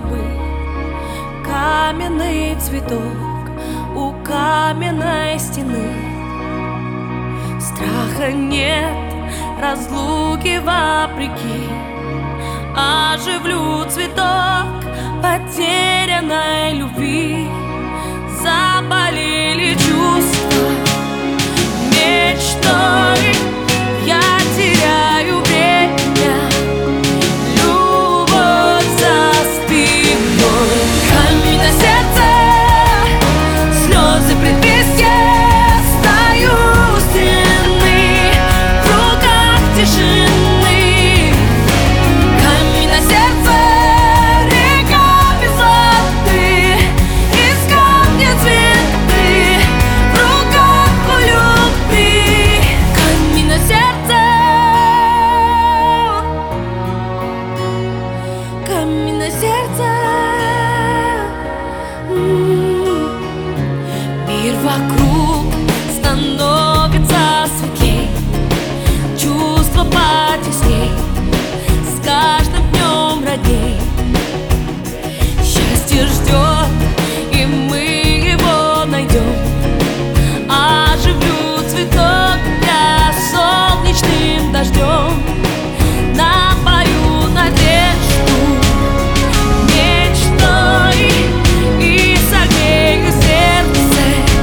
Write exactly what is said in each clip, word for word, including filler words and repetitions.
судьбы. Каменный цветок у каменной стены. Страха нет, разлуки вопреки. Оживлю цветок потерянной любви. Заболели чувства мечтой, я теряю время. Любовь за спиной, камень на сердце, слезы предвестия. Стою у стены, в руках тишины. Камень на сердце, река без воды. Из камня цветы, в руках у любви. Камень на сердце, камень на сердце. М-м-м. Мир вокруг становится светлей, чувства потесней, с каждым днем родней. Счастье ждет, и мы его найдем. Оживлю цветок я солнечным дождем. Напою надежду мечтой и согрею сердце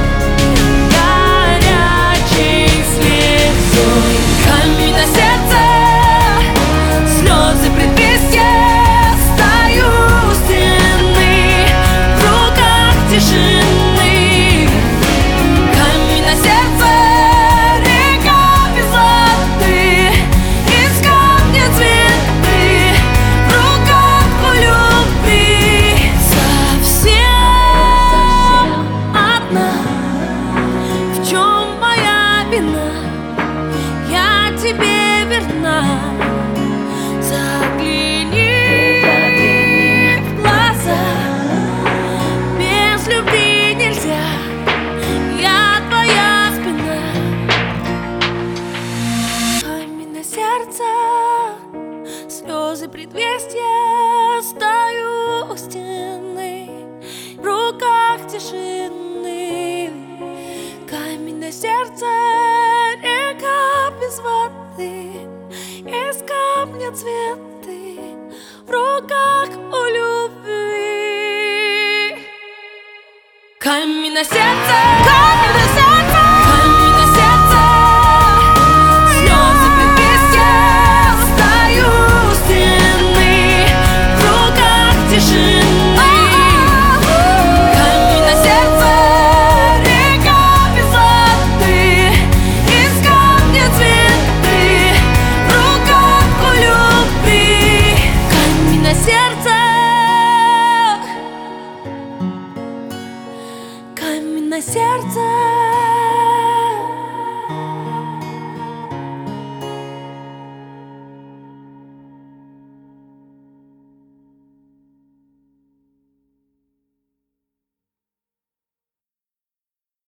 горячей слезой. Камень на сердце, слезы предвестия. Стою у стены, в руках тишины. Камень на сердце, река без воды. Из камня цветы, в руках у любви. Совсем одна, в чем моя вина? Я тебе верна. Загляни в глаза, без любви нельзя. Я твоя спина. Камень на сердце, слезы предвестия. Стою у стены, в руках тишины. Камень на сердце, река без воды. Из камня цветы, в руках у любви. Камень на сердце.